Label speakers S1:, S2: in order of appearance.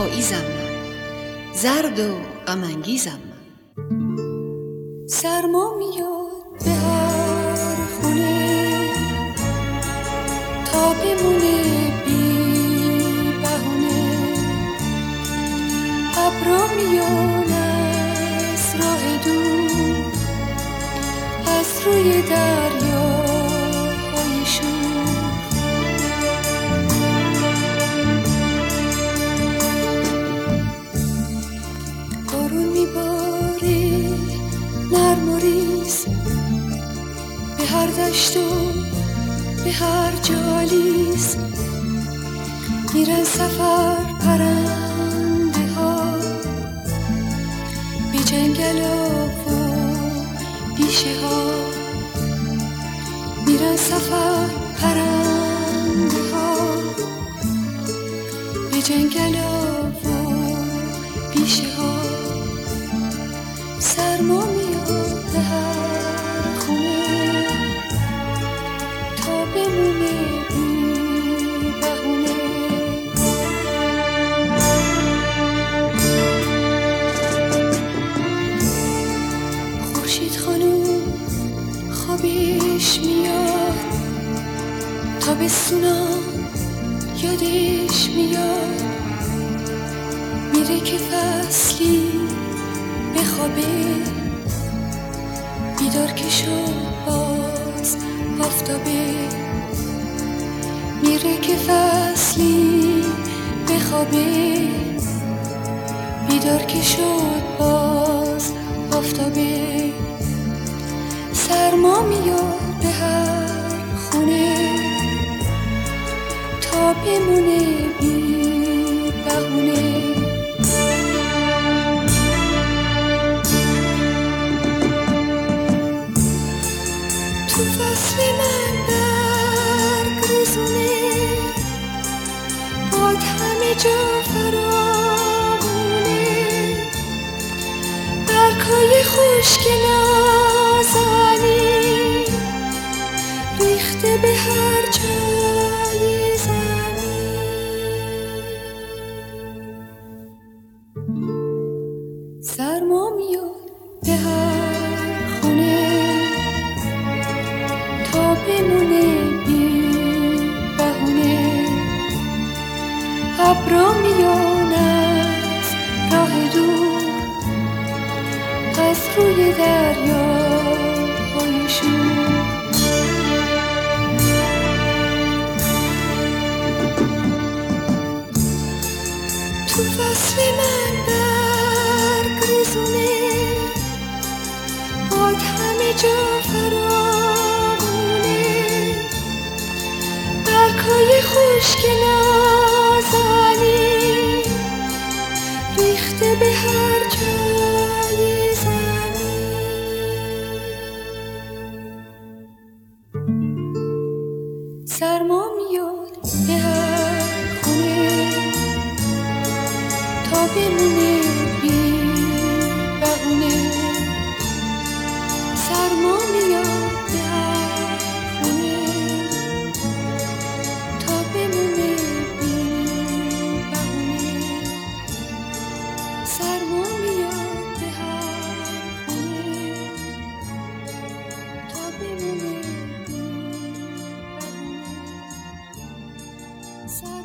S1: پاییزم من، زرد و غم انگیزم من.
S2: سرما میاد به هر خونه تا بمونه بی بهونه، ابرا میان از راه دور، از روی دریاهای شور. بارون میباره نرم و ریز به هر دشت و به هر جالیز، میرن سفر پرنده ها به جنگل و بیشه ها، میرن سفر پرنده ها به جنگل و بیشه ها. سرما میاد به هر خونه تا بمونه بی بهونه. خورشید خانوم خوابش میاد، تابستونا یادش میاد، میره که فصلی بخوابه، بیدار که شد باز آفتابه، میره که فصلی بخوابه، بیدار که شد باز آفتابه. سرما میاد به هر خونه تا بمونه بی بهونه. تو فصل من برگ ریزونه، باد همه جا فراوونه، برگ‌های خشک نازنی ریخته به هر جای زمین. سرما میاد به هر خونه تا بمونه بی بهونه، ابرا میان از راه دور، از روی دریاهای شور. تو فصل من برگ ریزونه، باد همه جا فراوونه، برگ‌های خشک نازنی ریخته به هر جای زمین. سرما میاد به هر خونه تا بمونه بی بهونه. سرما میاد به هر خونه تا بمونه بی بهونه. سرما میاد به هر خونه تا بمونه بی بهونه.